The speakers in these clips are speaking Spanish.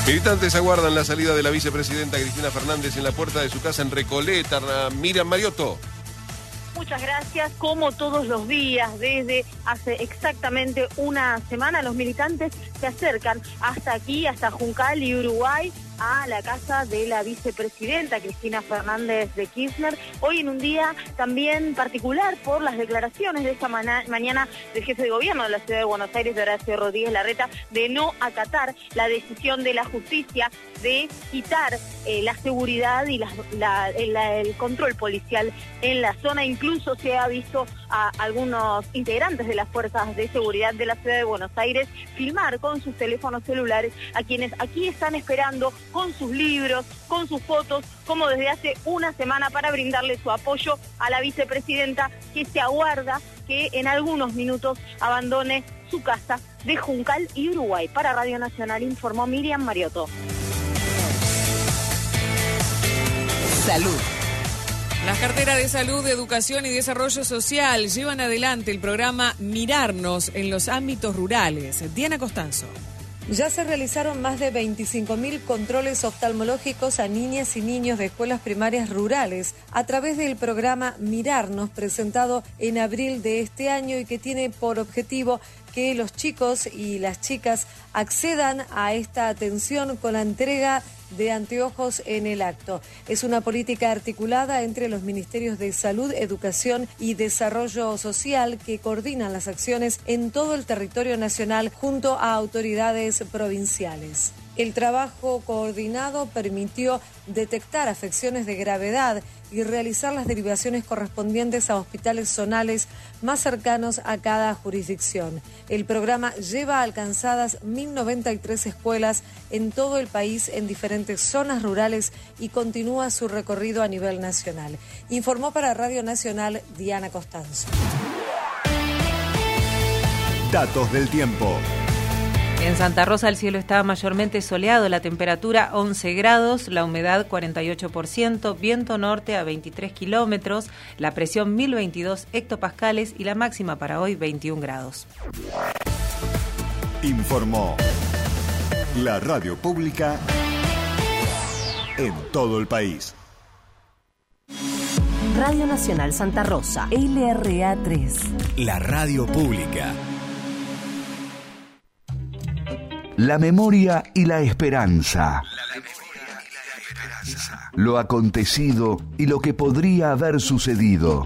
Militantes aguardan la salida de la vicepresidenta Cristina Fernández en la puerta de su casa en Recoleta. Miriam Mariotto. Muchas gracias. Como todos los días, desde hace exactamente una semana, los militantes se acercan hasta aquí, hasta Juncal y Uruguay, a la casa de la vicepresidenta Cristina Fernández de Kirchner. Hoy en un día también particular por las declaraciones de esta mañana del jefe de gobierno de la ciudad de Buenos Aires, de Horacio Rodríguez Larreta, de no acatar la decisión de la justicia de quitar la seguridad y el control policial en la zona. Incluso se ha visto a algunos integrantes de las fuerzas de seguridad de la ciudad de Buenos Aires filmar con sus teléfonos celulares a quienes aquí están esperando con sus libros, con sus fotos, como desde hace una semana, para brindarle su apoyo a la vicepresidenta, que se aguarda que en algunos minutos abandone su casa de Juncal y Uruguay. Para Radio Nacional informó Miriam Mariotto. Salud. Las carteras de Salud, Educación y Desarrollo Social llevan adelante el programa Mirarnos en los ámbitos rurales. Diana Costanzo. Ya se realizaron más de 25.000 controles oftalmológicos a niñas y niños de escuelas primarias rurales a través del programa Mirarnos, presentado en abril de este año y que tiene por objetivo que los chicos y las chicas accedan a esta atención con la entrega de anteojos en el acto. Es una política articulada entre los Ministerios de Salud, Educación y Desarrollo Social que coordinan las acciones en todo el territorio nacional junto a autoridades provinciales. El trabajo coordinado permitió detectar afecciones de gravedad y realizar las derivaciones correspondientes a hospitales zonales más cercanos a cada jurisdicción. El programa lleva alcanzadas 1.093 escuelas en todo el país en diferentes zonas rurales y continúa su recorrido a nivel nacional. Informó para Radio Nacional Diana Costanzo. Datos del tiempo. En Santa Rosa el cielo está mayormente soleado, la temperatura 11 grados, la humedad 48%, viento norte a 23 kilómetros, la presión 1022 hectopascales y la máxima para hoy 21 grados. Informó la radio pública en todo el país. Radio Nacional Santa Rosa, LRA 3. La radio pública. La memoria y la esperanza. Lo acontecido y lo que podría haber sucedido.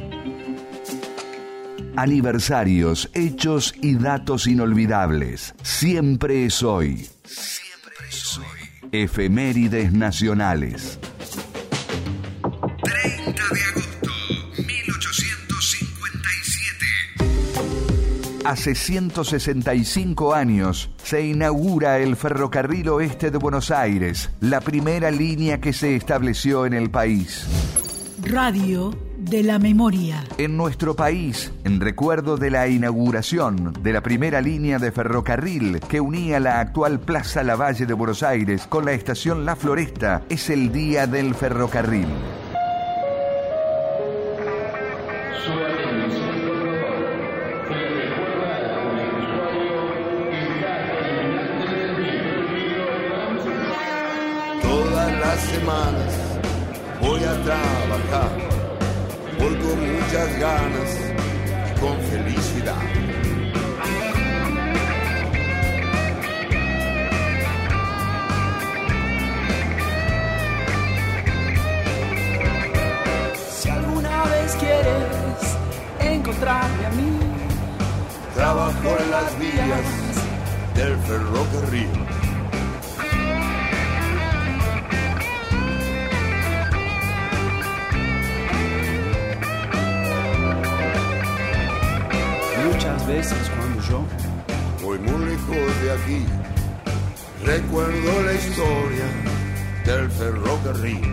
Aniversarios, hechos y datos inolvidables. Siempre es hoy. Efemérides nacionales. 30 de agosto, 1857. Hace 165 años se inaugura el Ferrocarril Oeste de Buenos Aires, la primera línea que se estableció en el país. Radio de la Memoria. En nuestro país, en recuerdo de la inauguración de la primera línea de ferrocarril que unía la actual Plaza Lavalle de Buenos Aires con la estación La Floresta, es el Día del Ferrocarril. Semanas voy a trabajar, voy con muchas ganas y con felicidad. Si alguna vez quieres encontrarme a mí, trabajo en las vías del ferrocarril. Muchas veces cuando yo voy muy lejos de aquí, recuerdo la historia del ferrocarril.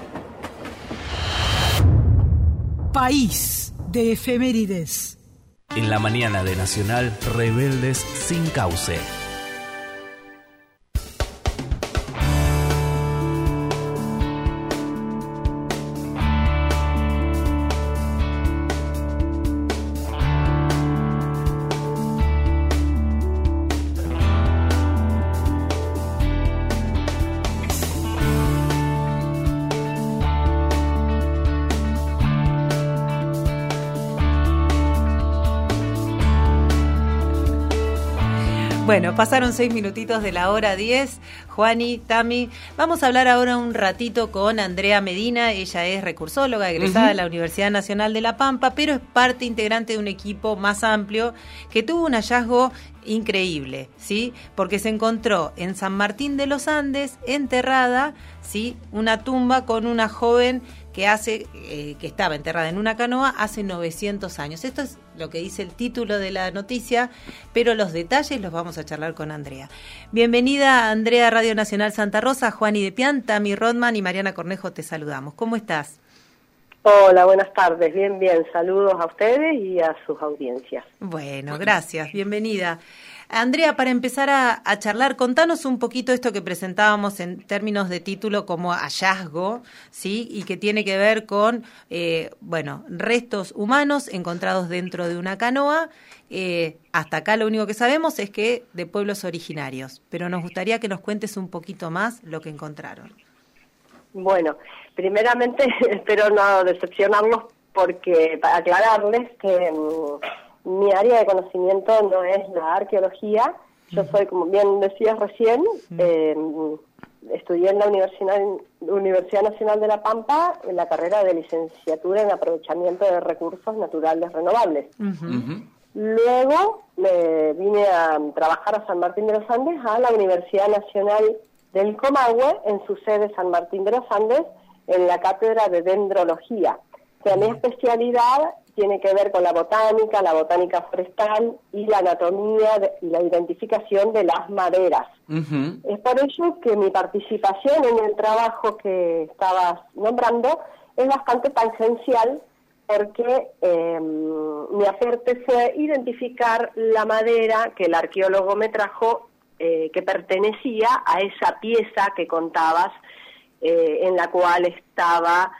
País de efemérides. En la mañana de Nacional, rebeldes sin cauce. Bueno, pasaron 6 minutitos de la hora 10. Juani, Tami, vamos a hablar ahora un ratito con Andrea Medina. Ella es recursóloga, egresada de la Universidad Nacional de La Pampa, pero es parte integrante de un equipo más amplio que tuvo un hallazgo increíble, ¿sí? Porque se encontró en San Martín de los Andes, enterrada, ¿sí? Una tumba con una joven que estaba enterrada en una canoa hace 900 años. Esto es lo que dice el título de la noticia, pero los detalles los vamos a charlar con Andrea. Bienvenida, Andrea, Radio Nacional Santa Rosa. Juani de Pian, Tami Rodman y Mariana Cornejo te saludamos. ¿Cómo estás? Hola, buenas tardes. Bien. Saludos a ustedes y a sus audiencias. Bueno, gracias. Bienvenida. Andrea, para empezar a charlar, contanos un poquito esto que presentábamos en términos de título como hallazgo, ¿sí? Y que tiene que ver con, restos humanos encontrados dentro de una canoa. Hasta acá lo único que sabemos es que de pueblos originarios, pero nos gustaría que nos cuentes un poquito más lo que encontraron. Bueno, primeramente espero no decepcionarlos porque para aclararles que mi área de conocimiento no es la arqueología. Yo soy, como bien decías recién, estudié en la Universidad Nacional de La Pampa en la carrera de licenciatura en aprovechamiento de recursos naturales renovables. Luego me vine a trabajar a San Martín de los Andes, a la Universidad Nacional del Comahue, en su sede San Martín de los Andes, en la cátedra de dendrología. O sea, mi especialidad tiene que ver con la botánica forestal y la anatomía y la identificación de las maderas. Es por ello que mi participación en el trabajo que estabas nombrando es bastante tangencial, porque mi aporte fue identificar la madera que el arqueólogo me trajo, que pertenecía a esa pieza que contabas, en la cual estaba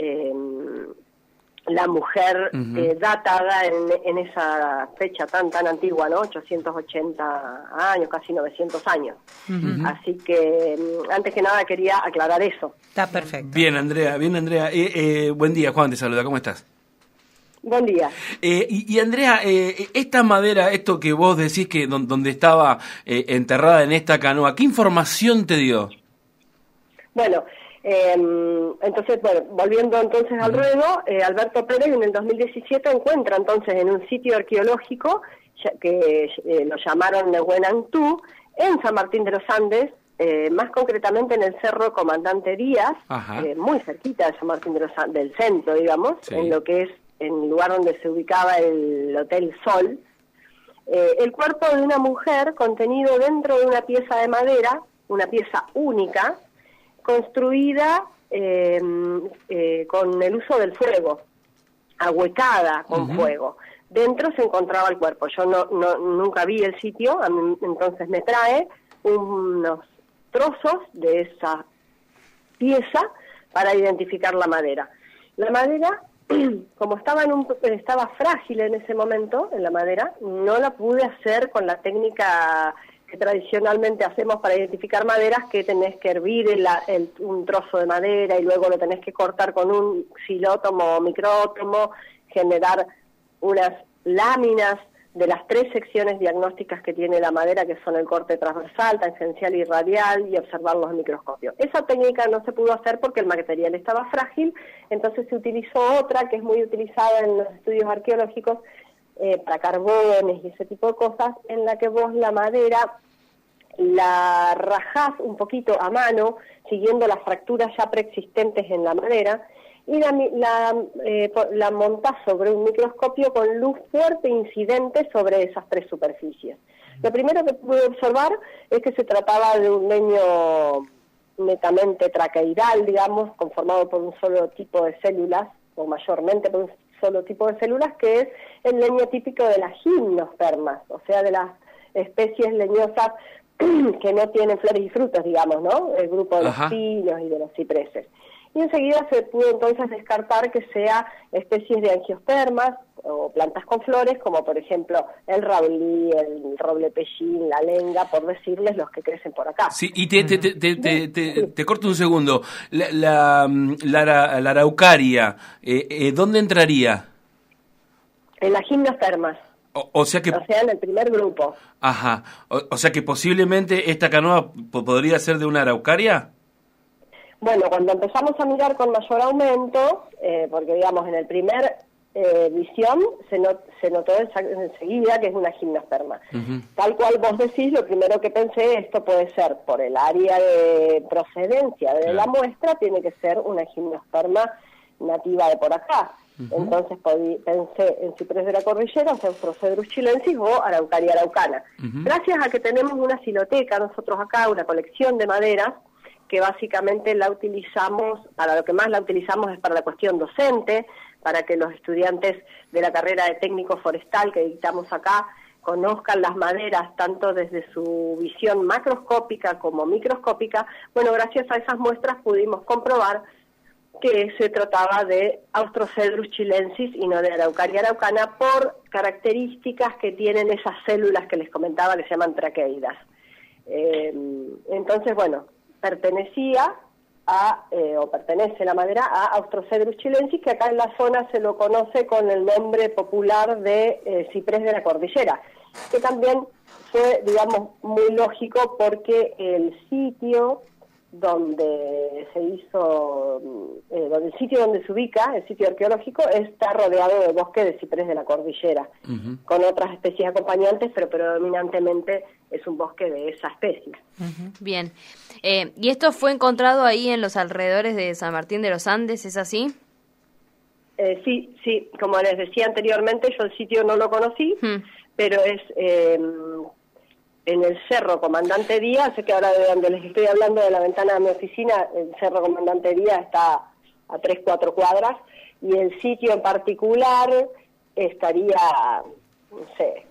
la mujer datada en esa fecha tan antigua, ¿no? 880 años, casi 900 años. Así que, antes que nada, quería aclarar eso. Está perfecto. Bien, Andrea. Buen día, Juan te saluda, ¿cómo estás? Buen día. Y Andrea, esta madera, esto que vos decís que donde estaba enterrada en esta canoa, ¿qué información te dio? Bueno, volviendo entonces al ruedo, Alberto Pérez en el 2017 encuentra entonces en un sitio arqueológico que lo llamaron Nehuenantú, en San Martín de los Andes, más concretamente en el Cerro Comandante Díaz, muy cerquita de San Martín de los Andes, del centro, digamos, sí, en lo que es en el lugar donde se ubicaba el Hotel Sol, el cuerpo de una mujer contenido dentro de una pieza de madera, una pieza única, construida con el uso del fuego, ahuecada con fuego. Dentro se encontraba el cuerpo. Yo nunca vi el sitio, a mí, entonces me trae unos trozos de esa pieza para identificar la madera. La madera, como estaba frágil en ese momento, en la madera, no la pude hacer con la técnica que tradicionalmente hacemos para identificar maderas, que tenés que hervir un trozo de madera y luego lo tenés que cortar con un xilótomo o micrótomo, generar unas láminas de las 3 secciones diagnósticas que tiene la madera, que son el corte transversal, tangencial y radial, y observarlos en microscopio. Esa técnica no se pudo hacer porque el material estaba frágil, entonces se utilizó otra que es muy utilizada en los estudios arqueológicos, para carbones y ese tipo de cosas, en la que vos la madera la rajás un poquito a mano, siguiendo las fracturas ya preexistentes en la madera, y la montás sobre un microscopio con luz fuerte incidente sobre esas 3 superficies. Lo primero que pude observar es que se trataba de un leño netamente traqueidal, digamos, conformado por un solo tipo de células, o mayormente por un solo tipo de células, que es el leño típico de las gimnospermas, o sea, de las especies leñosas que no tienen flores y frutos, digamos, ¿no? El grupo de los pinos y de los cipreses. Y enseguida se pudo entonces descartar que sea especies de angiospermas o plantas con flores, como por ejemplo el raulí, el roble pellín, la lenga, por decirles los que crecen por acá. Sí, y te corto un segundo. La araucaria, ¿dónde entraría? En las gimnospermas. O sea, en el primer grupo. Ajá. O sea que posiblemente esta canoa podría ser de una araucaria. Bueno, cuando empezamos a mirar con mayor aumento, porque digamos en el primer visión se notó enseguida que es una gimnosperma. Tal cual vos decís, lo primero que pensé, esto puede ser por el área de procedencia de la muestra, tiene que ser una gimnosperma nativa de por acá. Entonces pensé en ciprés de la cordillera, o sea, Austrocedrus chilensis o Araucaria araucana. Gracias a que tenemos una siloteca nosotros acá, una colección de maderas, que básicamente la utilizamos, para lo que más la utilizamos es para la cuestión docente, para que los estudiantes de la carrera de técnico forestal que dictamos acá conozcan las maderas tanto desde su visión macroscópica como microscópica. Bueno, gracias a esas muestras pudimos comprobar que se trataba de Austrocedrus chilensis y no de Araucaria araucana por características que tienen esas células que les comentaba que se llaman traqueidas. Entonces, bueno, pertenecía o pertenece la madera a Austrocedrus chilensis, que acá en la zona se lo conoce con el nombre popular de ciprés de la cordillera, que también fue, digamos, muy lógico porque el sitio donde se hizo, el sitio donde se ubica, el sitio arqueológico, está rodeado de bosque de ciprés de la cordillera, con otras especies acompañantes, pero predominantemente es un bosque de esa especie. Bien. ¿Y esto fue encontrado ahí en los alrededores de San Martín de los Andes, es así? Sí, como les decía anteriormente, yo el sitio no lo conocí, pero es en el Cerro Comandante Díaz, sé que ahora de donde les estoy hablando de la ventana de mi oficina, el Cerro Comandante Díaz está a 3-4 cuadras, y el sitio en particular estaría, no sé,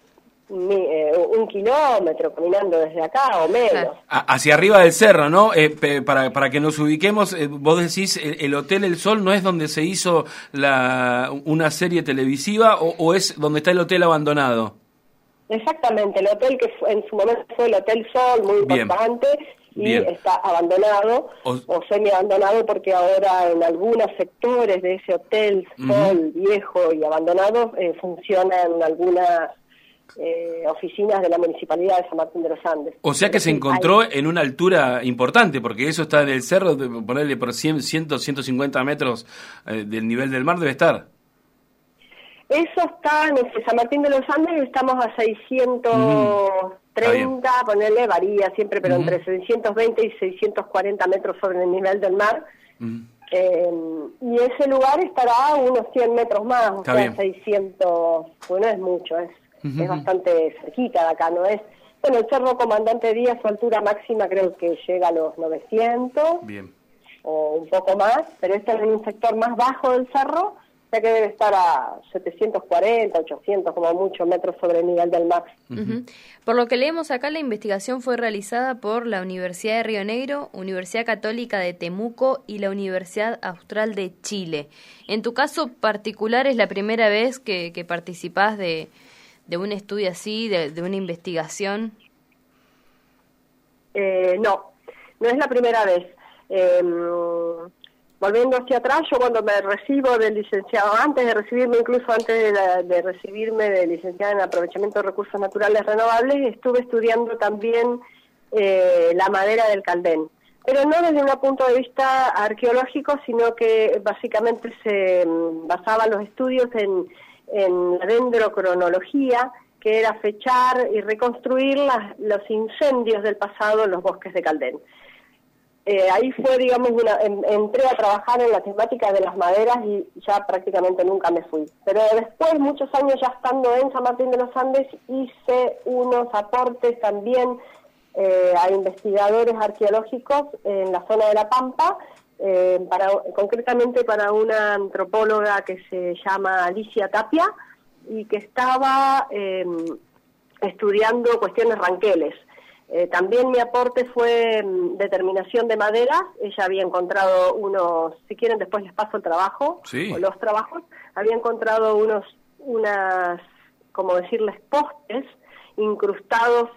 1 kilómetro caminando desde acá o menos. Hacia arriba del cerro, ¿no? Para que nos ubiquemos, vos decís, el Hotel El Sol no es donde se hizo una serie televisiva o es donde está el hotel abandonado. Exactamente, el hotel que en su momento fue el Hotel Sol, muy importante, y está abandonado o semi-abandonado porque ahora en algunos sectores de ese Hotel Sol viejo y abandonado funcionan algunas oficinas de la Municipalidad de San Martín de los Andes. O sea que se encontró en una altura importante, porque eso está en el cerro, ponerle por 150 metros del nivel del mar debe estar. Eso está en San Martín de los Andes, estamos a 630, ponerle, varía siempre, pero entre 620 y 640 metros sobre el nivel del mar. Y ese lugar estará a unos 100 metros más, o sea, 600, bueno, es mucho, es bastante cerquita de acá, ¿no es? Bueno, el Cerro Comandante Díaz, su altura máxima creo que llega a los 900, o un poco más, pero este es en un sector más bajo del cerro, o sea que debe estar a 740, 800 como mucho metros sobre el nivel del mar. Por lo que leemos acá, la investigación fue realizada por la Universidad de Río Negro, Universidad Católica de Temuco y la Universidad Austral de Chile. En tu caso particular, ¿es la primera vez que participás de un estudio así, de una investigación? No es la primera vez. Volviendo hacia atrás, yo cuando me recibo del licenciado, antes de recibirme, incluso antes de recibirme de licenciada en aprovechamiento de recursos naturales renovables, estuve estudiando también la madera del caldén, pero no desde un punto de vista arqueológico, sino que básicamente se basaban los estudios en la dendrocronología, que era fechar y reconstruir los incendios del pasado en los bosques de caldén. Ahí fue, digamos, entré a trabajar en la temática de las maderas y ya prácticamente nunca me fui. Pero después, muchos años ya estando en San Martín de los Andes, hice unos aportes también a investigadores arqueológicos en la zona de La Pampa, concretamente para una antropóloga que se llama Alicia Tapia y que estaba estudiando cuestiones ranqueles. También mi aporte fue determinación de maderas. Ella había encontrado unos, si quieren después les paso el trabajo, sí, o los trabajos, había encontrado unas, como decirles, postes incrustados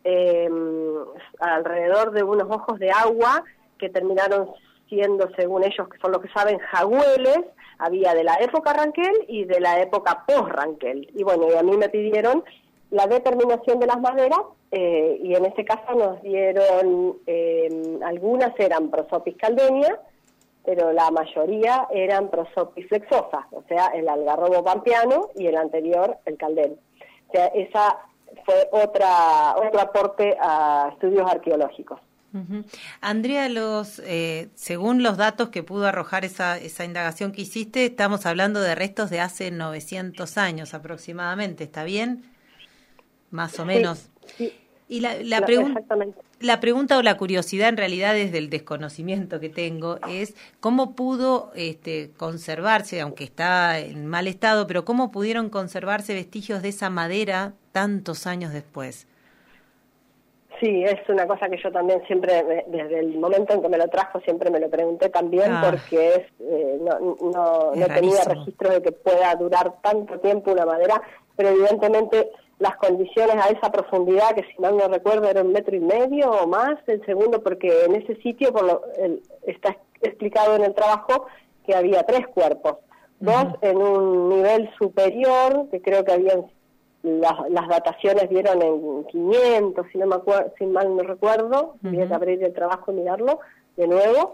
alrededor de unos ojos de agua que terminaron siendo, según ellos, que son los que saben, jagüeles. Había de la época Ranquel y de la época post-Ranquel. Y bueno, y a mí me pidieron la determinación de las maderas, y en este caso nos dieron, algunas eran Prosopis caldenia, pero la mayoría eran Prosopis flexosa, o sea, el algarrobo pampeano y el anterior, el caldén. O sea, esa fue otro aporte a estudios arqueológicos. Uh-huh. Andrea, según los datos que pudo arrojar esa indagación que hiciste, estamos hablando de restos de hace 900 años aproximadamente, ¿está bien? Más o menos. Sí. Y la pregunta o la curiosidad, en realidad, desde el desconocimiento que tengo, es cómo pudo conservarse, aunque está en mal estado, pero cómo pudieron conservarse vestigios de esa madera tantos años después. Sí, es una cosa que yo también siempre, desde el momento en que me lo trajo, siempre me lo pregunté también, porque no tenía registro de que pueda durar tanto tiempo una madera, pero evidentemente las condiciones a esa profundidad, que si mal no recuerdo era 1,5 metros o más el segundo, porque en ese sitio está explicado en el trabajo que había 3 cuerpos, 2 en un nivel superior, que creo que habían las dataciones dieron en 500, si mal no recuerdo, había que abrir el trabajo y mirarlo de nuevo,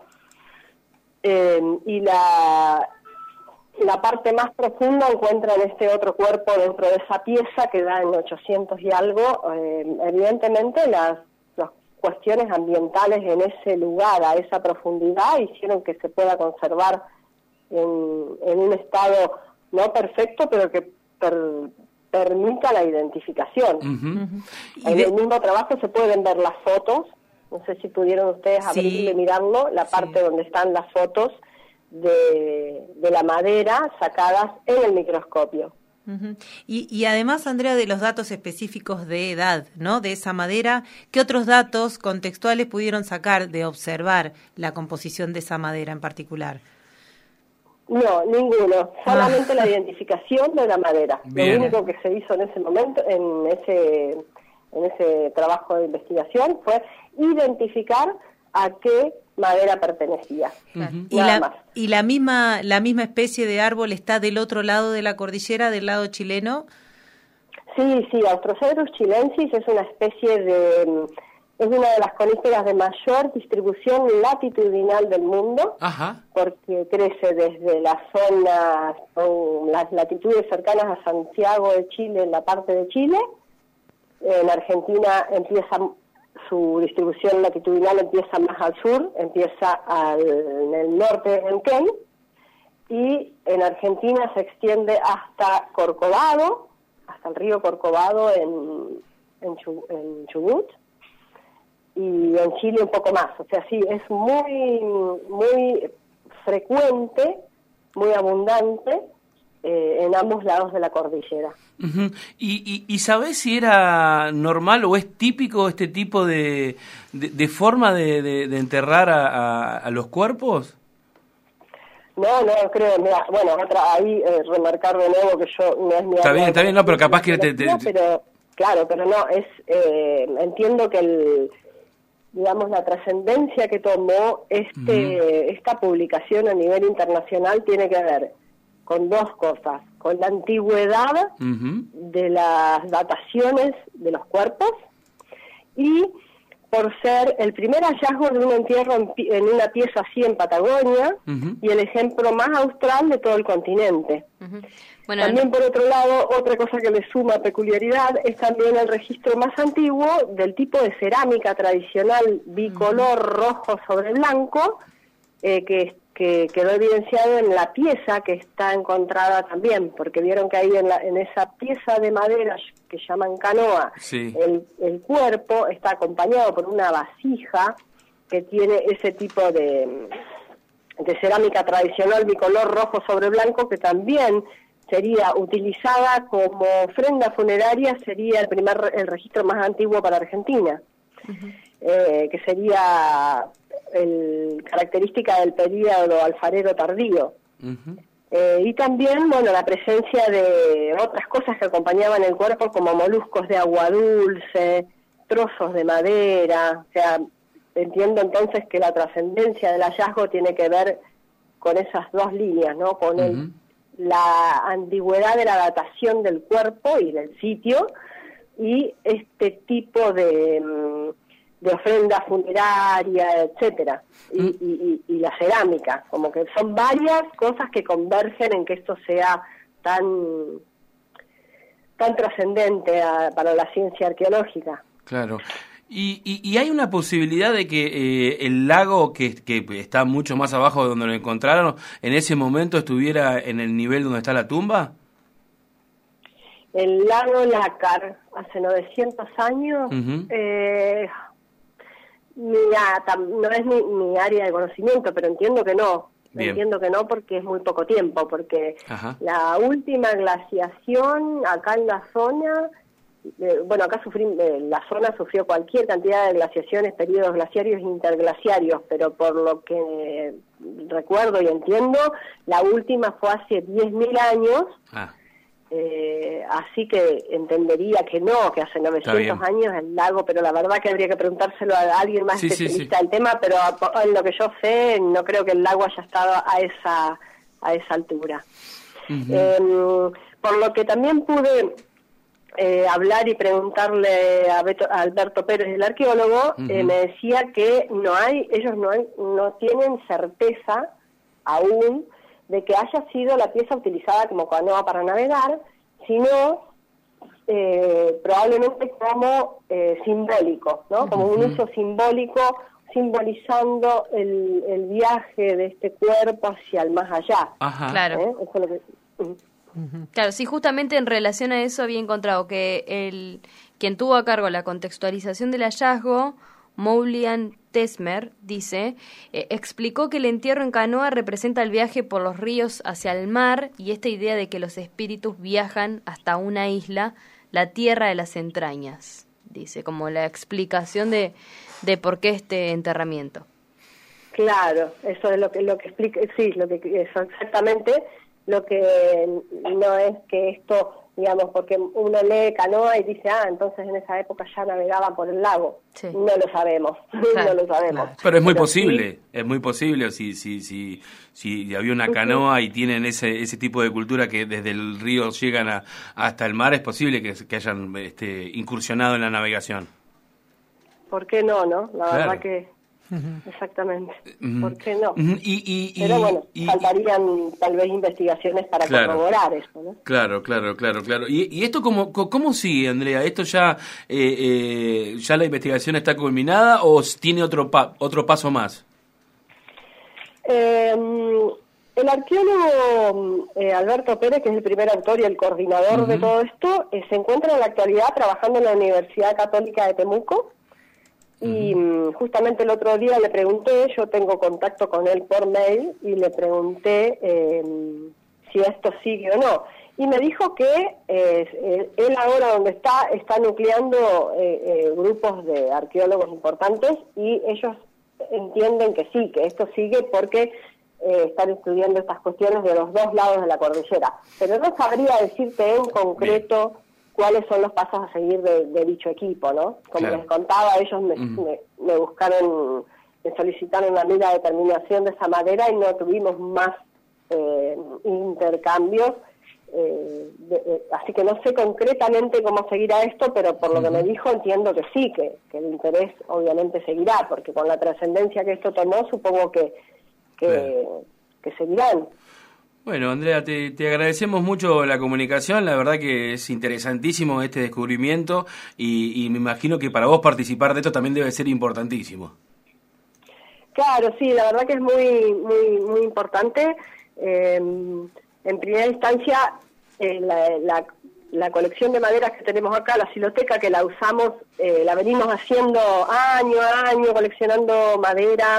y la parte más profunda encuentra en este otro cuerpo dentro de esa pieza que da en 800 y algo. Evidentemente las cuestiones ambientales en ese lugar, a esa profundidad, hicieron que se pueda conservar en un estado no perfecto, pero que permita la identificación. En el mismo trabajo se pueden ver las fotos, no sé si pudieron ustedes abrirlo y mirarlo, la parte donde están las fotos de la madera sacadas en el microscopio. Uh-huh. Y además, Andrea, de los datos específicos de edad, ¿no?, de esa madera, ¿qué otros datos contextuales pudieron sacar de observar la composición de esa madera en particular? No, ninguno, solamente la identificación de la madera. Bien. Lo único que se hizo en ese momento, en ese trabajo de investigación, fue identificar a qué madera pertenecía. Uh-huh. ¿Y la misma especie de árbol está del otro lado de la cordillera, del lado chileno? Sí, Austrocedrus chilensis es una especie es una de las coníferas de mayor distribución latitudinal del mundo. Ajá. Porque crece desde las zonas, las latitudes cercanas a Santiago de Chile, en la parte de Chile. En Argentina su distribución latitudinal empieza más al sur, empieza en el norte de Neuquén, y en Argentina se extiende hasta Corcovado, hasta el río Corcovado en Chubut, y en Chile un poco más. O sea, sí, es muy frecuente, muy abundante en ambos lados de la cordillera. Uh-huh. ¿Y sabés si era normal o es típico este tipo de forma de enterrar a los cuerpos? No creo. Mira, bueno, ahí remarcar de nuevo que yo no es mi... Está bien, no, pero capaz que Pero, claro, pero no, entiendo que la trascendencia que tomó esta publicación a nivel internacional tiene que ver con 2 cosas: con la antigüedad de las dataciones de los cuerpos, y por ser el primer hallazgo de un entierro en una pieza así en Patagonia, y el ejemplo más austral de todo el continente. Bueno, también, por otro lado, otra cosa que le suma peculiaridad es también el registro más antiguo del tipo de cerámica tradicional bicolor rojo sobre blanco, que quedó evidenciado en la pieza que está encontrada también, porque vieron que ahí en esa pieza de madera que llaman canoa, el cuerpo está acompañado por una vasija que tiene ese tipo de de cerámica tradicional bicolor rojo sobre blanco, que también sería utilizada como ofrenda funeraria, sería el registro más antiguo para Argentina, que sería característica del período alfarero tardío. Y también, bueno, la presencia de otras cosas que acompañaban el cuerpo, como moluscos de agua dulce, trozos de madera. O sea, entiendo entonces que la trascendencia del hallazgo tiene que ver con esas dos líneas, ¿no? Con la antigüedad de la datación del cuerpo y del sitio, y este tipo de ofrenda funeraria, etcétera, y la cerámica, como que son varias cosas que convergen en que esto sea tan trascendente para la ciencia arqueológica. Claro. ¿Y hay una posibilidad de que el lago, que está mucho más abajo de donde lo encontraron, en ese momento estuviera en el nivel donde está la tumba? El lago Lácar, hace 900 años, no es mi área de conocimiento, pero entiendo que no. Bien. Entiendo que no, porque es muy poco tiempo, porque la última glaciación acá en la zona, acá la zona sufrió cualquier cantidad de glaciaciones, periodos glaciarios e interglaciarios, pero por lo que recuerdo y entiendo, la última fue hace 10.000 años. Así que entendería que no, que hace 900 años el lago, pero la verdad que habría que preguntárselo a alguien más especialista del tema, pero en lo que yo sé, no creo que el lago haya estado a esa altura. Por lo que también pude hablar y preguntarle a Alberto Pérez, el arqueólogo, me decía que ellos no tienen certeza aún de que haya sido la pieza utilizada como canoa para navegar, sino probablemente como simbólico, ¿no? Como un uso simbólico, simbolizando el viaje de este cuerpo hacia el más allá. Claro. Eso es lo que... Claro, sí, justamente en relación a eso había encontrado que quien tuvo a cargo la contextualización del hallazgo, Moulian Tesmer, dice, explicó que el entierro en canoa representa el viaje por los ríos hacia el mar y esta idea de que los espíritus viajan hasta una isla, la tierra de las entrañas, dice, como la explicación de por qué este enterramiento. Claro, eso es lo que explica, sí, eso exactamente, lo que no es que esto, digamos, porque uno lee canoa y dice, entonces en esa época ya navegaban por el lago. Sí. No lo sabemos, no lo sabemos. Pero es muy posible, es muy posible, si había una canoa y tienen ese tipo de cultura que desde el río llegan hasta el mar, es posible que hayan incursionado en la navegación. ¿Por qué no, no? La verdad que... Exactamente. ¿Por qué no? Pero bueno, faltarían tal vez investigaciones para corroborar eso, ¿no? Claro. ¿Y esto cómo sigue, Andrea? ¿Esto ya la investigación está culminada o tiene otro paso más? El arqueólogo Alberto Pérez, que es el primer autor y el coordinador de todo esto, se encuentra en la actualidad trabajando en la Universidad Católica de Temuco. Y justamente el otro día le pregunté, yo tengo contacto con él por mail, y le pregunté si esto sigue o no. Y me dijo que él ahora donde está nucleando grupos de arqueólogos importantes, y ellos entienden que sí, que esto sigue porque están estudiando estas cuestiones de los dos lados de la cordillera. Pero no sabría decirte en concreto cuáles son los pasos a seguir de dicho equipo, ¿no? Como les contaba, ellos me buscaron, me solicitaron una mera determinación de esa madera y no tuvimos más intercambios, así que no sé concretamente cómo seguirá esto, pero por lo que me dijo entiendo que sí, que el interés obviamente seguirá, porque con la trascendencia que esto tomó supongo que seguirán. Bueno, Andrea, te agradecemos mucho la comunicación, la verdad que es interesantísimo este descubrimiento y me imagino que para vos participar de esto también debe ser importantísimo. Claro, sí, la verdad que es muy importante. En primera instancia, la colección de maderas que tenemos acá, la siloteca, que la usamos, la venimos haciendo año a año, coleccionando maderas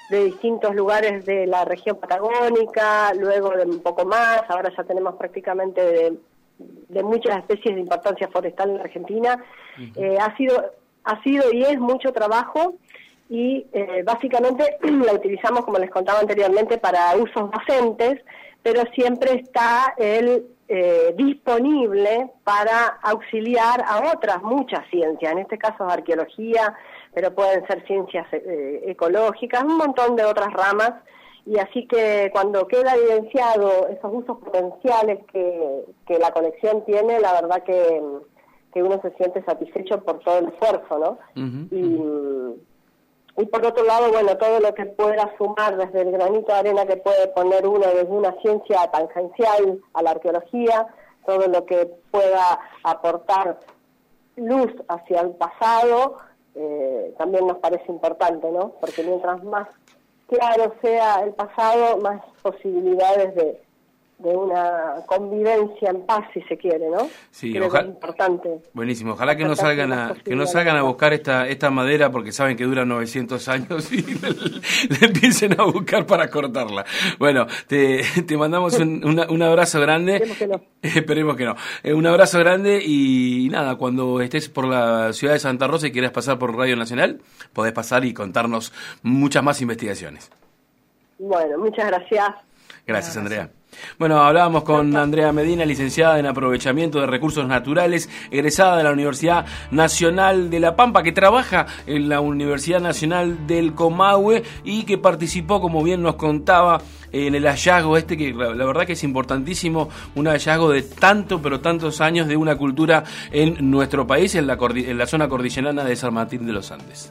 de distintos lugares de la región patagónica, luego de un poco más, ahora ya tenemos prácticamente de muchas especies de importancia forestal en la Argentina. Ha sido y es mucho trabajo, y básicamente la utilizamos, como les contaba anteriormente, para usos docentes, pero siempre está disponible para auxiliar a otras muchas ciencias, en este caso arqueología, pero pueden ser ciencias ecológicas, un montón de otras ramas, y así que cuando queda evidenciado esos usos potenciales que la colección tiene, la verdad que uno se siente satisfecho por todo el esfuerzo, ¿no? Y por otro lado, bueno, todo lo que pueda sumar desde el granito de arena que puede poner uno desde una ciencia tangencial a la arqueología, todo lo que pueda aportar luz hacia el pasado, también nos parece importante, ¿no? Porque mientras más claro sea el pasado, más posibilidades de una convivencia en paz, si se quiere, ¿no? Sí, creo que es importante. Buenísimo. Ojalá que no salgan a buscar esta madera, porque saben que dura 900 años y le empiecen a buscar para cortarla. Bueno, te mandamos un abrazo grande. Esperemos que no. Un abrazo grande y nada, cuando estés por la ciudad de Santa Rosa y quieras pasar por Radio Nacional, podés pasar y contarnos muchas más investigaciones. Bueno, muchas gracias. Gracias, Andrea. Bueno, hablábamos con Andrea Medina, licenciada en Aprovechamiento de Recursos Naturales, egresada de la Universidad Nacional de La Pampa, que trabaja en la Universidad Nacional del Comahue y que participó, como bien nos contaba, en el hallazgo que la verdad que es importantísimo, un hallazgo de tantos años de una cultura en nuestro país, en la zona cordillerana de San Martín de los Andes.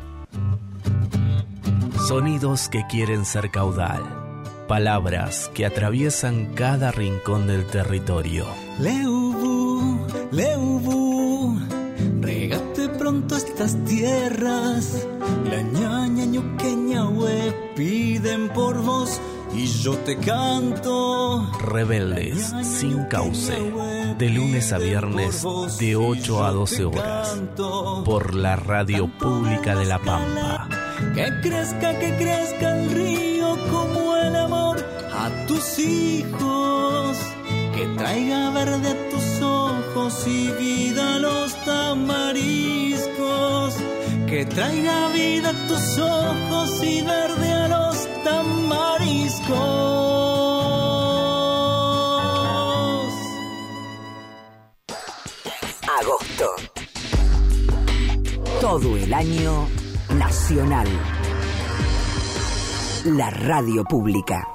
Sonidos que quieren ser caudal. Palabras que atraviesan cada rincón del territorio. Leubu, regate pronto estas tierras. La ñaña ñuqueña piden por vos y yo te canto. Rebeldes sin cauce, de lunes a viernes de 8 a 12 horas, por la Radio Pública de La Pampa. Que crezca el río como el amor a tus hijos, que traiga verde a tus ojos y vida a los tamariscos, que traiga vida a tus ojos y verde a los tamariscos. Agosto. Todo el año nacional. La Radio Pública.